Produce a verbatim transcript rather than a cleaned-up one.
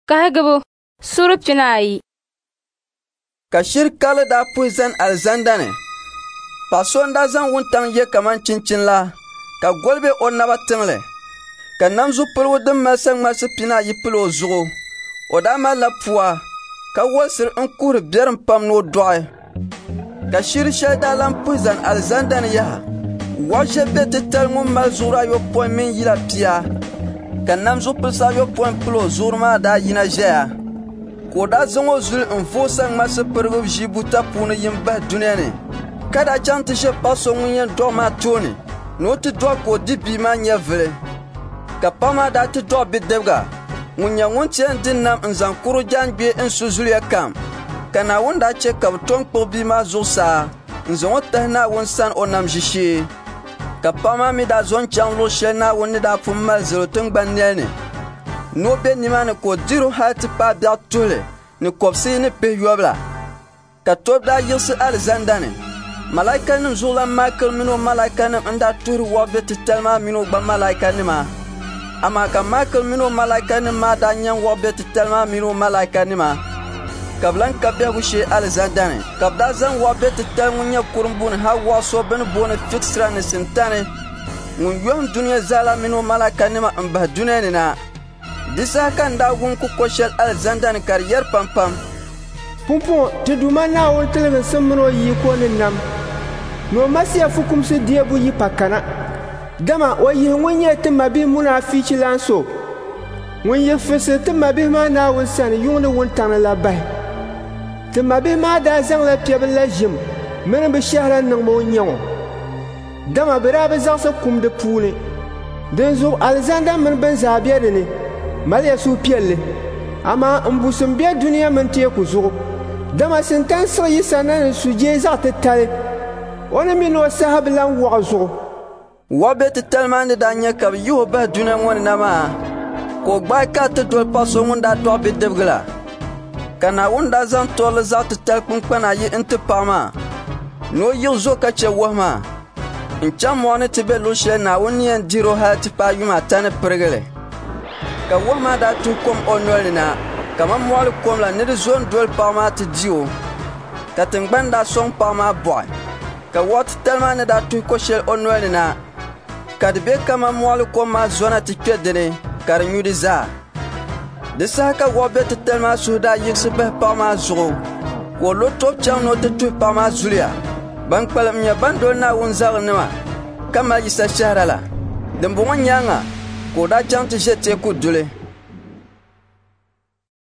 Kahegabo surupinayi. Ka shirkala da puizan alzandane. Pasonda zan wuntang ye kaman cincin la. Ka golbe onnaba tingle. Ka namzu pulwu dim masang masi pina yi pilo zugo. Odama la puwa. Ka walsir nkur bierim pam no doy. Ka shir sheda lan puizan alzandane ya. Waje bete tel ngum mal zura yo poin min yila pia. Ka namzu pulsa yo poin pilo zurma da yina jaya. Koda zongo zul nfo sang masi pergub jibuta puni yimba dunyane. Kada chanti she paso ngunyen do ma toni. No ti do ko di bi ma nyevle. Ka pama da ti do bidebga. Ngunya ngunti din nam nzan kuru janbe nsu zul ya kam. Kana wunda che kab ton ko bi ma zusa. Nzon tahna won san onam jishi. Ka pama mi da zon chanlo she na woni da fumal zero tungban ne. No be ni mane ko diru hati pa bia tole ni kopsi ni pe yobla ka tobda yirsi alzandane malaika nim zula makal mino malaika nim anda turu wobe titalma mino ba malaika nima ama ka makal mino malaika nim ma da nyan wobe titalma mino malaika nima kablan kabya gushe alzandane kabda zan wobe tital munya kurumbun hawa so ben bona fixra ni sintane mun yom dunya zala mino malaika nima amba dunya ni na Disa kan da gun ku koshel alzandan kariyar pampam. Pumpo te duma na won telgen semro yi ko nin nam. No masiya fukum se diebu yi pakana. Dama o yi wonye te mabi munafici lanso. Wonye fese te mabi ma na won san yungne won tan la bay. Te mabi ma da zang la pebe la jim. Men be shahra nang mo nyawo. Dama bera be zaksa kum de pule. Den zo alzandan men ben zabiya de ne. Malia su pielle ama mbusum bia dunia mentie ku zugo dama sentan so yisana su je za ta tale wona mi no sahab lan wa zugo wabet talman da nya ka yu ba dunia won na ma ko gba ka ta dol paso mun da to be debgla kana wunda zan tol za ta tal kun kana yi inta pama no yu zo ka ce wama in cham wona tibe lo she na woni en diro ha ti pa yuma tan pregele ka wama da tu kom onolina kama mwal kom la ne zone dol pama ti dio ka tingbanda song pama boy ka wat telman da tu ko shel onolina ka de kama mwal kom ma zona ti kedene kar nyudiza de sa ka wobet telma suda yix be pama zuro ko lo top chang no tu pama zulia ban palam nya bando na unzar nima kama yisa sharala de mbonga nyanga ko da chang ti jete ku dule